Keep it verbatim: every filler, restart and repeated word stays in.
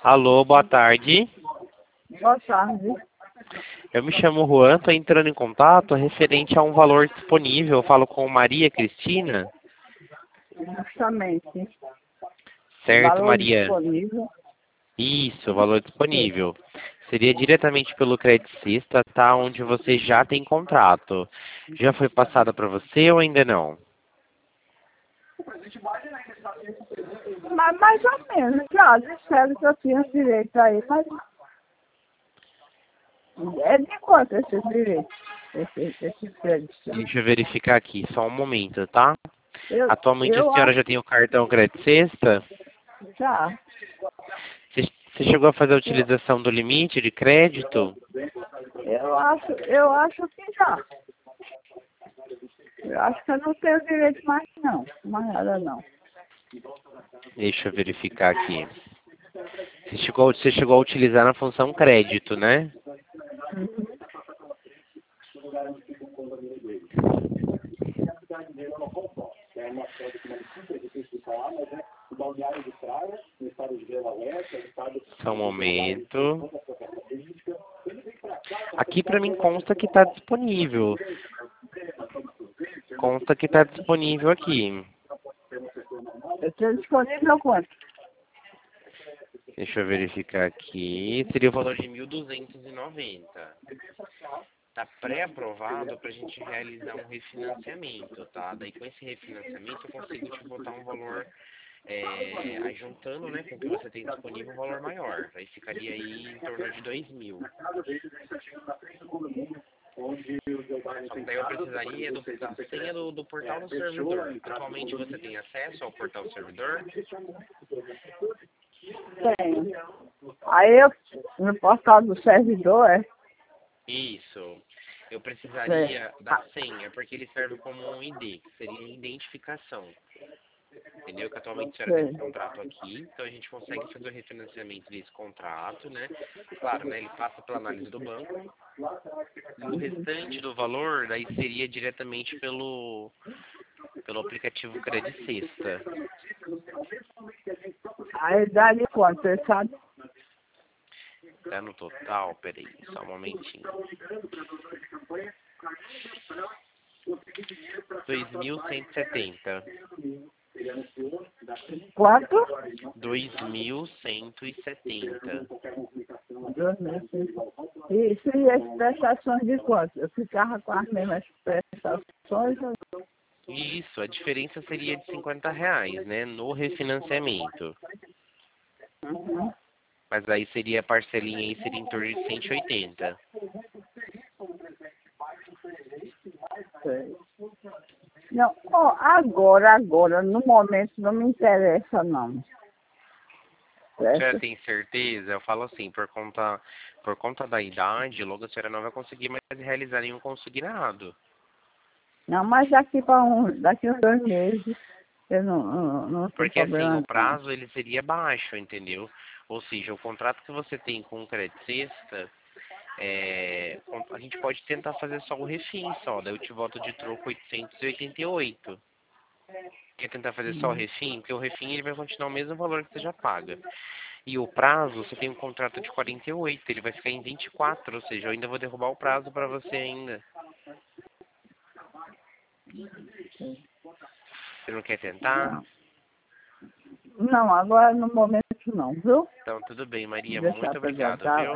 Alô, boa tarde. Boa tarde. Eu me chamo Juan, estou entrando em contato referente a um valor disponível. Eu falo com Maria Cristina. Justamente. Certo, Valor Maria? disponível. Isso, valor disponível. Seria diretamente pelo Credit Sexta, tá? Onde você já tem contrato. Já foi passada para você ou ainda não? Mas mais ou menos, já disseram que eu tinha direito aí, mas é de quanto esse direito? Esse, esse crédito? Deixa eu verificar aqui, só um momento, tá? Eu, Atualmente a eu senhora acho já tem o cartão Credit Sexta? já. Você você chegou a fazer a Eu, utilização do limite de crédito? eu acho, eu acho que já. Eu acho que eu não tenho direito mais não, mais nada não. Deixa eu verificar aqui. Você chegou, você chegou a utilizar na função crédito, né? Só um momento. Aqui para mim consta que está disponível. Consta que está disponível aqui. Eu tenho disponível quanto? Deixa eu verificar aqui. Seria o valor de mil duzentos e noventa. Está pré-aprovado para a gente realizar um refinanciamento, tá? Daí com esse refinanciamento eu consigo te botar um valor, é, aí juntando, né, com o que você tem disponível, um valor maior. Aí ficaria aí em torno de dois mil. Só que daí eu precisaria do, da senha do, do portal do servidor. Atualmente você tem acesso ao portal do servidor? Tenho. Aí eu, no portal do servidor, é? Isso. Eu É. precisaria da senha, porque ele serve como um I D, que seria identificação. Entendeu? Que atualmente a senhora tem um contrato aqui, então a gente consegue fazer o refinanciamento desse contrato, né? Claro, né? Ele passa pela análise do banco. O restante do valor, daí seria diretamente pelo, pelo aplicativo Credit Sexta. Aí dá de quanto, você sabe? Tá no total, peraí, só um momentinho. dois mil cento e setenta. Quanto? dois mil cento e setenta. Dois meses. Isso, e as prestações de quanto? Eu ficava com as mesmas prestações. Isso, a diferença seria de cinquenta reais, né, no refinanciamento. Uhum. Mas aí seria a parcelinha aí, seria em torno de cento e oitenta. Sei. Não, ó, agora, agora, no momento não me interessa não. A senhora Certo? tem certeza? Eu falo assim, por conta, por conta da idade, logo a senhora não vai conseguir mais realizar nenhum consignado. Não, mas daqui para um, daqui uns dois meses eu não, não, não tem Porque assim, problema o não. prazo ele seria baixo, entendeu? Ou seja, o contrato que você tem com o Credit Sexta, é, a gente pode tentar fazer só o refim só, daí eu te volto de troco oitocentos e oitenta e oito. Quer tentar fazer só o Uhum. refim? Porque o refim ele vai continuar o mesmo valor que você já paga. E o prazo, você tem um contrato de quarenta e oito, ele vai ficar em vinte e quatro, ou seja, eu ainda vou derrubar o prazo para você ainda. Você não quer tentar? Não. Não, agora no momento não, viu? Então tudo bem, Maria, Deixar muito para obrigado, viu?